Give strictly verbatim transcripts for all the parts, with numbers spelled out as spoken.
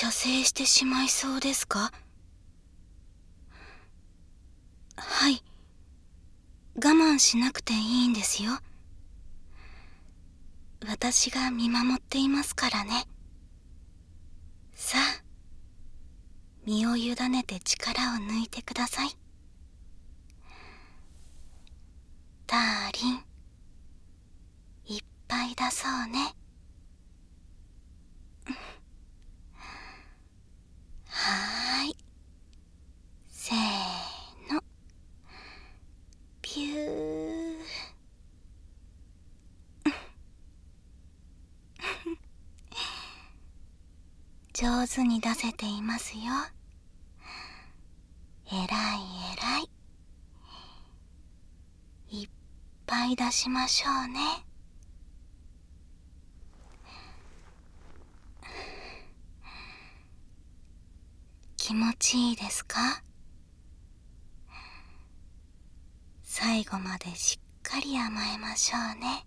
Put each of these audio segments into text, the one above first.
射精してしまいそうですか？はい。我慢しなくていいんですよ。私が見守っていますからね。さあ、身を委ねて力を抜いてください。ダーリン、いっぱいだそうね。はーい。せーの。ピュー。上手に出せていますよ。えらいえらい。いっぱい出しましょうね。気持ちいいですか？最後までしっかり甘えましょうね。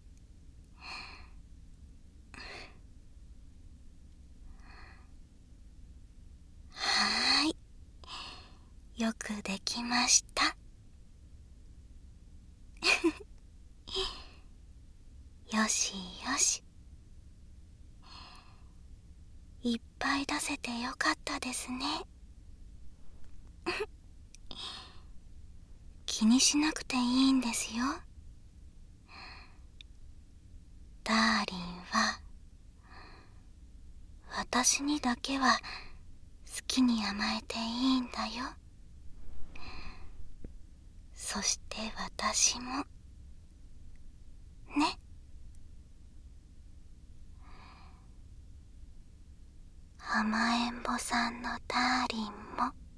はーい。よくできました。よしよし。いっぱい出せてよかったですね。気にしなくていいんですよ。ダーリンは私にだけは好きに甘えていいんだよ。そして私もね。甘えんぼさんのダーリンも。